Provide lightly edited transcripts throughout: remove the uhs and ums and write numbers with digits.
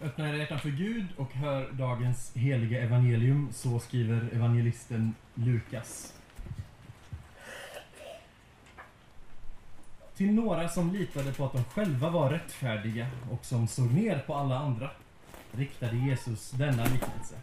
Öppna era hjärtan för Gud och hör dagens heliga evangelium, så skriver evangelisten Lukas. Till några som litade på att de själva var rättfärdiga och som såg ner på alla andra riktade Jesus denna liknelse.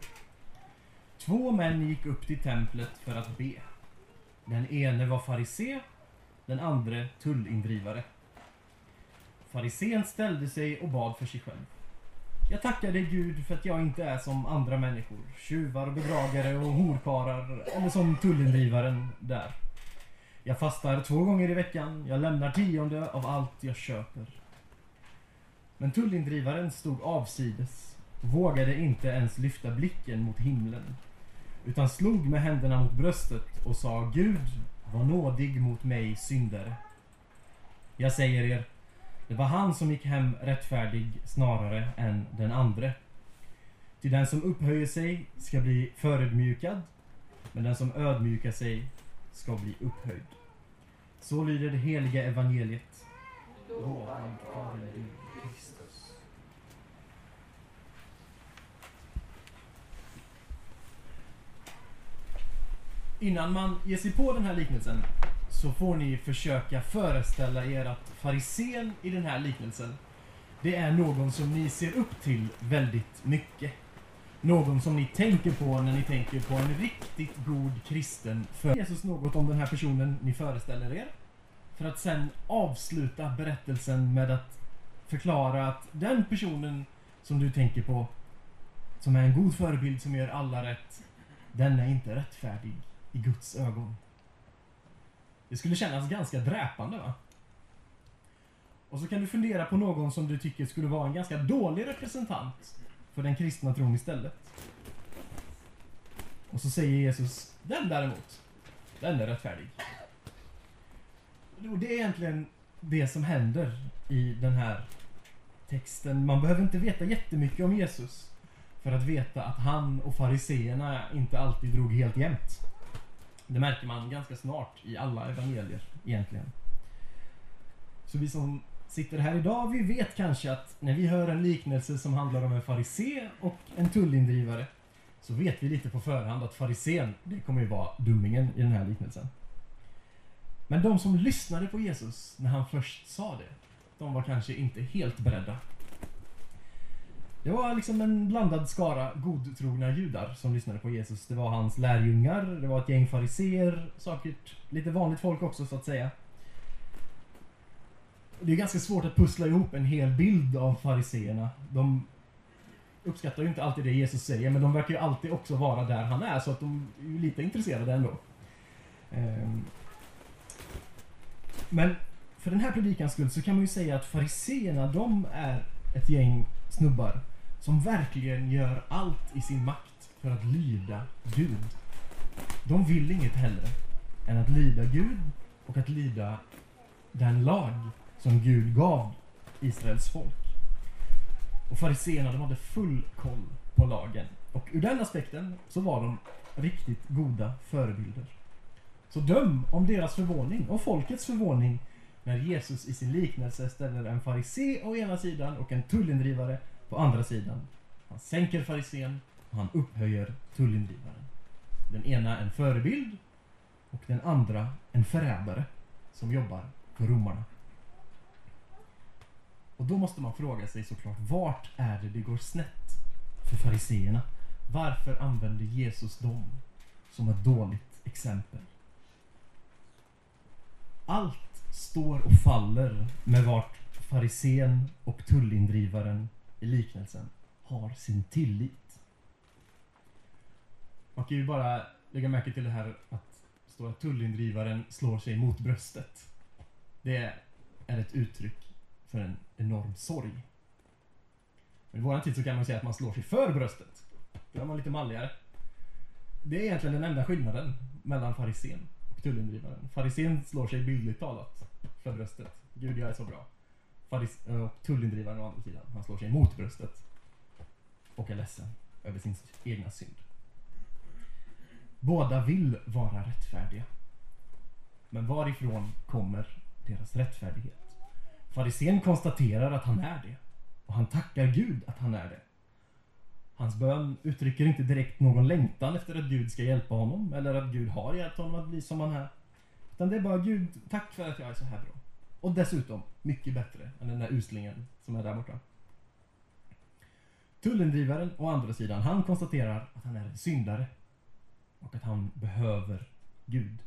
2 män gick upp till templet för att be. Den ene var farisé, den andra tullindrivare. Farisén ställde sig och bad för sig själv. Jag tackar dig Gud för att jag inte är som andra människor, tjuvar, bedragare och horkarar, eller som tullindrivaren där. Jag fastar 2 gånger i veckan, jag lämnar 10% av allt jag köper. Men tullindrivaren stod avsides och vågade inte ens lyfta blicken mot himlen, utan slog med händerna mot bröstet och sa: Gud, var nådig mot mig syndare. Jag säger er, det var han som gick hem rättfärdig snarare än den andre. Till den som upphöjer sig ska bli förödmjukad, men den som ödmjukar sig ska bli upphöjd. Så lyder det heliga evangeliet. Lovad vare du, Kristus. Innan man ger sig på den här liknelsen så får ni försöka föreställa er att farisén i den här liknelsen, det är någon som ni ser upp till väldigt mycket. Någon som ni tänker på när ni tänker på en riktigt god kristen. För Jesus något om den här personen ni föreställer er, för att sen avsluta berättelsen med att förklara att den personen som du tänker på, som är en god förebild som gör alla rätt, den är inte rättfärdig i Guds ögon. Det skulle kännas ganska dräpande, va? Och så kan du fundera på någon som du tycker skulle vara en ganska dålig representant för den kristna tron istället. Och så säger Jesus, den däremot, den är rättfärdig. Och det är egentligen det som händer i den här texten. Man behöver inte veta jättemycket om Jesus för att veta att han och fariseerna inte alltid drog helt jämnt. Det märker man ganska snart i alla evangelier egentligen. Så vi som sitter här idag, vi vet kanske att när vi hör en liknelse som handlar om en farisé och en tullindrivare, så vet vi lite på förhand att farisén, det kommer ju vara dummingen i den här liknelsen. Men de som lyssnade på Jesus när han först sa det, de var kanske inte helt beredda. Det var liksom en blandad skara godtrogna judar som lyssnade på Jesus. Det var hans lärjungar, det var ett gäng fariseer, säkert lite vanligt folk också så att säga. Det är ganska svårt att pussla ihop en hel bild av fariseerna. De uppskattar ju inte alltid det Jesus säger, men de verkar ju alltid också vara där han är, så att de är ju lite intresserade ändå. Men för den här predikans skull så kan man ju säga att fariseerna, de är ett gäng snubbar som verkligen gör allt i sin makt för att lyda Gud. De vill inget hellre än att lyda Gud och att lyda den lag som Gud gav Israels folk. Och fariseerna, de hade full koll på lagen. Och ur den aspekten så var de riktigt goda förebilder. Så döm om deras förvåning och folkets förvåning när Jesus i sin liknelse ställer en farisé å ena sidan och en tullindrivare på andra sidan. Han sänker farisén och han upphöjer tullindrivaren. Den ena en förebild och den andra en förrädare som jobbar för romarna. Och då måste man fråga sig såklart, vart är det går snett för fariseerna? Varför använder Jesus dem som ett dåligt exempel? Allt står och faller med vart farisén och tullindrivaren i liknelsen har sin tillit. Man kan ju bara lägga märke till det här att står att tullindrivaren slår sig mot bröstet. Det är ett uttryck för en enorm sorg. Men i våran tid så kan man säga att man slår sig för bröstet. Då är man lite malligare. Det är egentligen den enda skillnaden mellan farisén och tullindrivaren. Farisén slår sig bildligt talat för bröstet. Gud, jag är så bra. Och tullindrivaren å andra sidan, han slår sig mot bröstet och är ledsen över sin egna synd. Båda vill vara rättfärdiga. Men varifrån kommer deras rättfärdighet? Farisén konstaterar att han är det. Och han tackar Gud att han är det. Hans bön uttrycker inte direkt någon längtan efter att Gud ska hjälpa honom, eller att Gud har hjälpt honom att bli som han är. Utan det är bara: Gud, tack för att jag är så här bra. Och dessutom mycket bättre än den där uslingen som är där borta. Tullindrivaren å andra sidan, han konstaterar att han är en syndare och att han behöver Gud.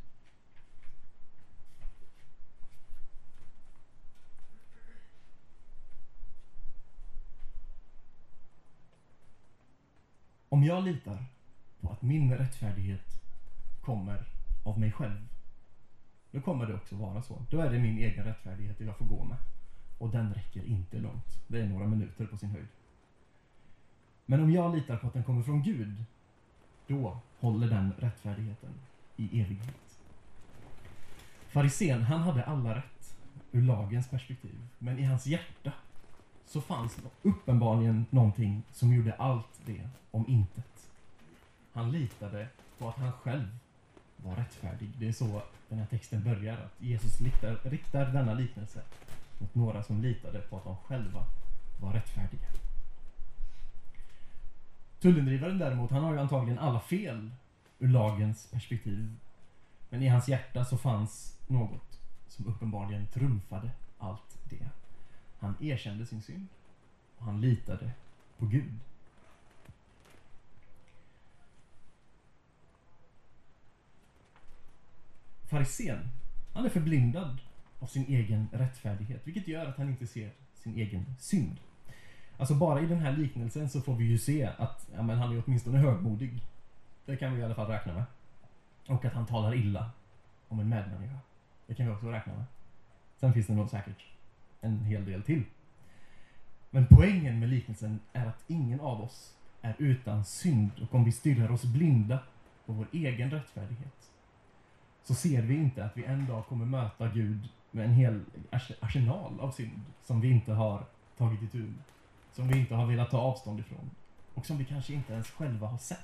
Om jag litar på att min rättfärdighet kommer av mig själv, då kommer det också vara så. Då är det min egen rättfärdighet jag får gå med. Och den räcker inte långt. Det är några minuter på sin höjd. Men om jag litar på att den kommer från Gud, då håller den rättfärdigheten i evighet. Farisén, han hade alla rätt ur lagens perspektiv. Men i hans hjärta så fanns uppenbarligen någonting som gjorde allt det om intet. Han litade på att han själv var rättfärdig. Det är så den här texten börjar, att Jesus riktar denna liknelse mot några som litade på att de själva var rättfärdiga. Tullindrivaren däremot, han har ju antagligen alla fel ur lagens perspektiv. Men i hans hjärta så fanns något som uppenbarligen trumfade allt det. Han erkände sin synd och han litade på Gud. Farisén, han är förblindad av sin egen rättfärdighet, vilket gör att han inte ser sin egen synd. Alltså bara i den här liknelsen så får vi ju se att han är åtminstone högmodig. Det kan vi i alla fall räkna med. Och att han talar illa om en medmänniska. Det kan vi också räkna med. Sen finns det nog säkert en hel del till. Men poängen med liknelsen är att ingen av oss är utan synd. Och om vi stirrar oss blinda på vår egen rättfärdighet, så ser vi inte att vi en dag kommer möta Gud med en hel arsenal av synd som vi inte har tagit itu med. Som vi inte har velat ta avstånd ifrån. Och som vi kanske inte ens själva har sett.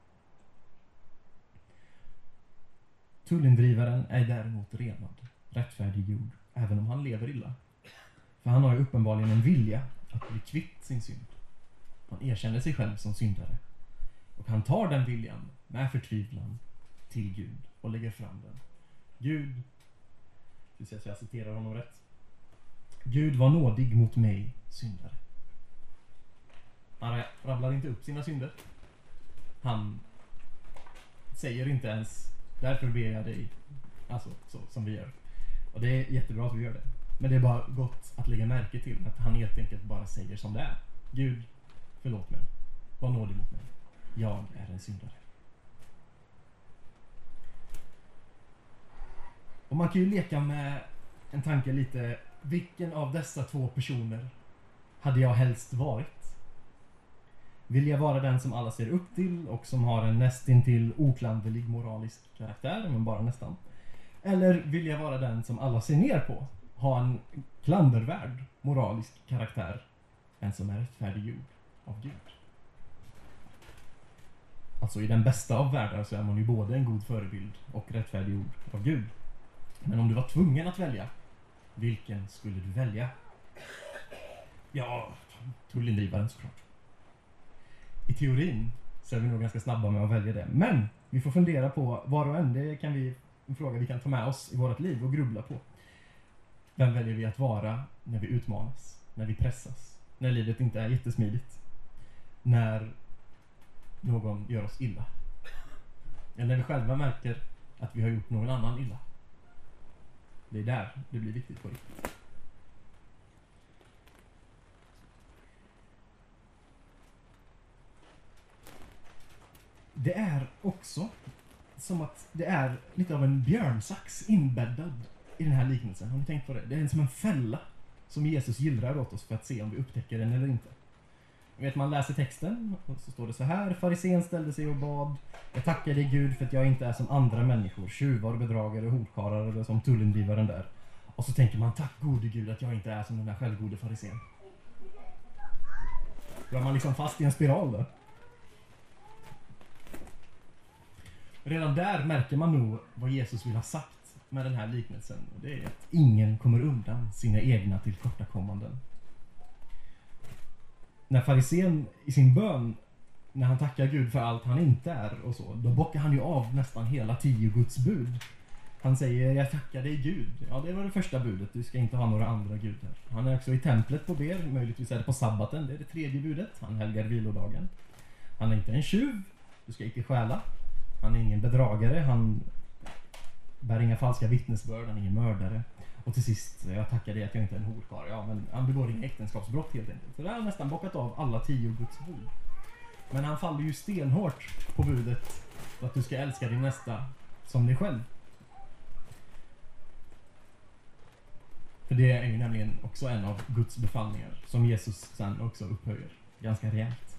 Tullindrivaren är däremot renad, rättfärdiggjord, även om han lever illa. För han har ju uppenbarligen en vilja att bli kvitt sin synd. Han erkänner sig själv som syndare. Och han tar den viljan med förtvivlan till Gud och lägger fram den. Gud, så jag citerar honom rätt. Gud var nådig mot mig, syndare. Han rabblar inte upp sina synder. Han säger inte ens: därför ber jag dig. Alltså så som vi gör. Och det är jättebra att vi gör det. Men det är bara gott att lägga märke till att han helt enkelt bara säger som det är. Gud, förlåt mig. Var nådig mot mig. Jag är en syndare. Och man kan ju leka med en tanke lite. Vilken av dessa två personer hade jag helst varit? Vill jag vara den som alla ser upp till och som har en nästintill oklanderlig moralisk karaktär, men bara nästan? Eller vill jag vara den som alla ser ner på, ha en klandervärd moralisk karaktär, en som är rättfärdiggjord av Gud? Alltså i den bästa av världar så är man ju både en god förebild och rättfärdiggjord av Gud. Men om du var tvungen att välja, vilken skulle du välja? Ja, tullindrivaren såklart. I teorin så är vi nog ganska snabba med att välja det. Men vi får fundera på var och en. Det kan vi, en fråga vi kan ta med oss i vårt liv och grubbla på. Vem väljer vi att vara när vi utmanas? När vi pressas? När livet inte är jättesmidigt? När någon gör oss illa? Eller när vi själva märker att vi har gjort någon annan illa? Det är där det blir viktigt på riktigt. Det är också som att det är lite av en björnsax inbäddad i den här liknelsen. Har ni tänkt på det? Det är som en fälla som Jesus gillrar åt oss för att se om vi upptäcker den eller inte. Vet, man läser texten och så står det så här: Farisén ställde sig och bad: jag tackar dig Gud för att jag inte är som andra människor, tjuvar, bedragare, horkarlar eller som tullindrivaren där. Och så tänker man: tack gode Gud att jag inte är som den där självgode farisén. Då är man liksom fast i en spiral där. Redan där märker man nog vad Jesus vill ha sagt med den här liknelsen. Och det är att ingen kommer undan sina egna tillkortakommanden. när farisén i sin bön, när han tackar Gud för allt han inte är och så, då bockar han ju av nästan hela 10 Guds bud. Han säger, jag tackar dig Gud. Ja, det var det första budet. Du ska inte ha några andra gudar. Han är också i templet på ber. Möjligtvis är det på sabbaten. Det är det 3:e budet. Han helgar vilodagen. Han är inte en tjuv. Du ska inte stjäla. Han är ingen bedragare. Han bär inga falska vittnesbörd. Han är ingen mördare. Och till sist, jag tackar dig att jag inte är en horkarl. Ja, men han begår inga äktenskapsbrott helt enkelt. Så där har han nästan bockat av alla 10 Guds bud. Men han faller ju stenhårt på budet att du ska älska din nästa som dig själv. För det är ju nämligen också en av Guds befallningar som Jesus sen också upphöjer ganska rejält.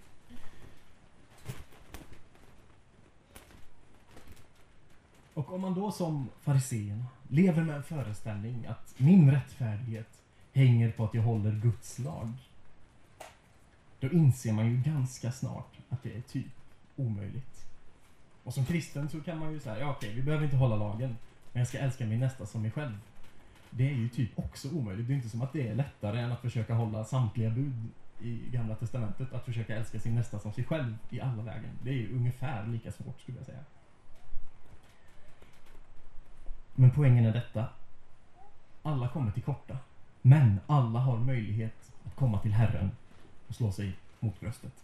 Och om man då som farisén lever med en föreställning att min rättfärdighet hänger på att jag håller Guds lag, då inser man ju ganska snart att det är typ omöjligt. Och som kristen så kan man ju säga, ja okej, vi behöver inte hålla lagen, men jag ska älska min nästa som mig själv. Det är ju typ också omöjligt. Det är inte som att det är lättare än att försöka hålla samtliga bud i Gamla testamentet. Att försöka älska sin nästa som sig själv i alla lägen. Det är ju ungefär lika svårt, skulle jag säga. Men poängen är detta. Alla kommer till korta. Men alla har möjlighet att komma till Herren och slå sig mot bröstet.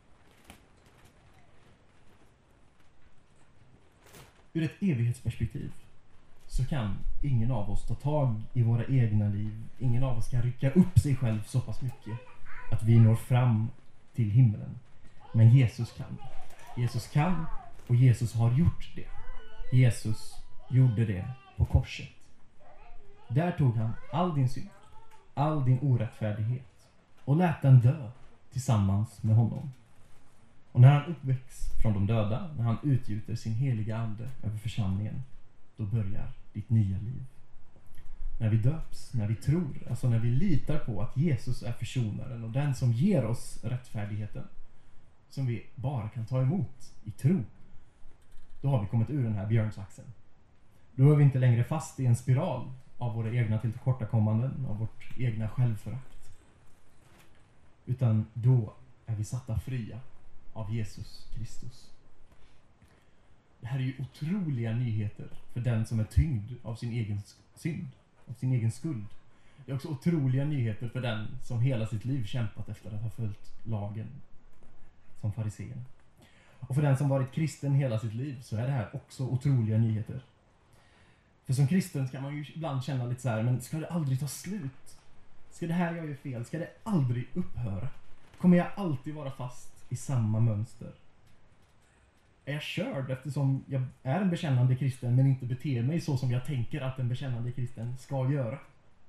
Ur ett evighetsperspektiv så kan ingen av oss ta tag i våra egna liv. Ingen av oss kan rycka upp sig själv så pass mycket att vi når fram till himlen. Men Jesus kan. Jesus kan och Jesus har gjort det. Jesus gjorde det på korset. Där tog han all din synd, all din orättfärdighet och lät den dö tillsammans med honom. Och när han uppväcks från de döda, när han utgjuter sin heliga ande över församlingen, då börjar ditt nya liv. När vi döps, när vi tror, alltså när vi litar på att Jesus är försonaren och den som ger oss rättfärdigheten som vi bara kan ta emot i tro, då har vi kommit ur den här björnsaxen. Då är vi inte längre fast i en spiral av våra egna tillkortakommanden, av vårt egna självförakt. Utan då är vi satta fria av Jesus Kristus. Det här är ju otroliga nyheter för den som är tyngd av sin egen synd, av sin egen skuld. Det är också otroliga nyheter för den som hela sitt liv kämpat efter att ha följt lagen som farisén. Och för den som varit kristen hela sitt liv så är det här också otroliga nyheter. För som kristen kan man ju ibland känna lite så här, men ska det aldrig ta slut? Ska det här jag gör fel? Ska det aldrig upphöra? Kommer jag alltid vara fast i samma mönster? Är jag körd eftersom jag är en bekännande kristen men inte beter mig så som jag tänker att en bekännande kristen ska göra?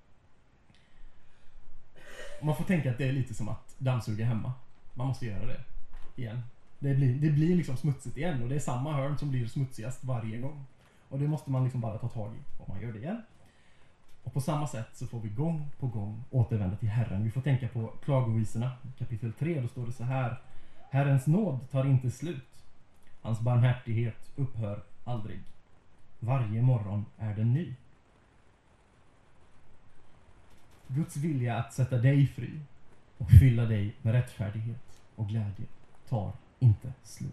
Man får tänka att det är lite som att dammsuga hemma. Man måste göra det igen. Det blir liksom smutsigt igen och det är samma hörn som blir smutsigast varje gång. Och det måste man liksom bara ta tag i om man gör det igen. Och på samma sätt så får vi gång på gång återvända till Herren. Vi får tänka på klagovisorna. Kapitel 3, då står det så här: Herrens nåd tar inte slut. Hans barmhärtighet upphör aldrig. Varje morgon är den ny. Guds vilja att sätta dig fri och fylla dig med rättfärdighet och glädje tar inte slut.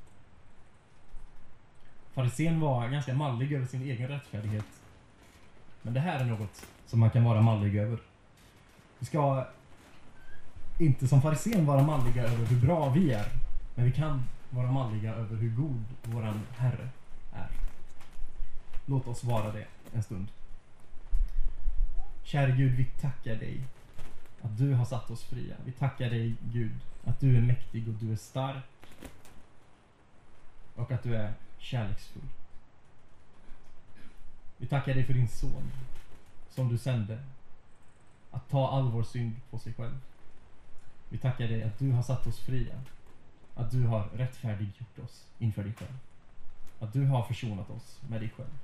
Farisén var ganska mallig över sin egen rättfärdighet. Men det här är något som man kan vara mallig över. Vi ska inte som farisén vara malliga över hur bra vi är. Men vi kan vara malliga över hur god våran Herre är. Låt oss vara det en stund. Kära Gud, vi tackar dig att du har satt oss fria. Vi tackar dig, Gud, att du är mäktig och du är stark. Och att du är kärleksfull. Vi tackar dig för din son som du sände att ta all vår synd på sig själv. Vi tackar dig att du har satt oss fria. Att du har rättfärdiggjort oss inför dig själv. Att du har försonat oss med dig själv.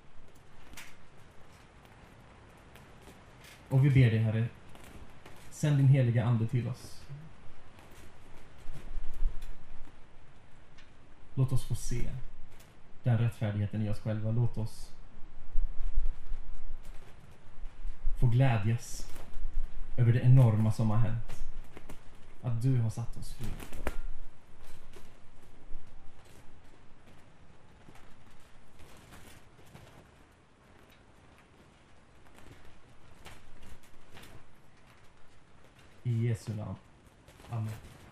Och vi ber dig, Herre, sänd din heliga ande till oss. Låt oss få se den rättfärdigheten i oss själva. Låt oss få glädjas över det enorma som har hänt. du har satt oss fri. I Jesu namn. Amen.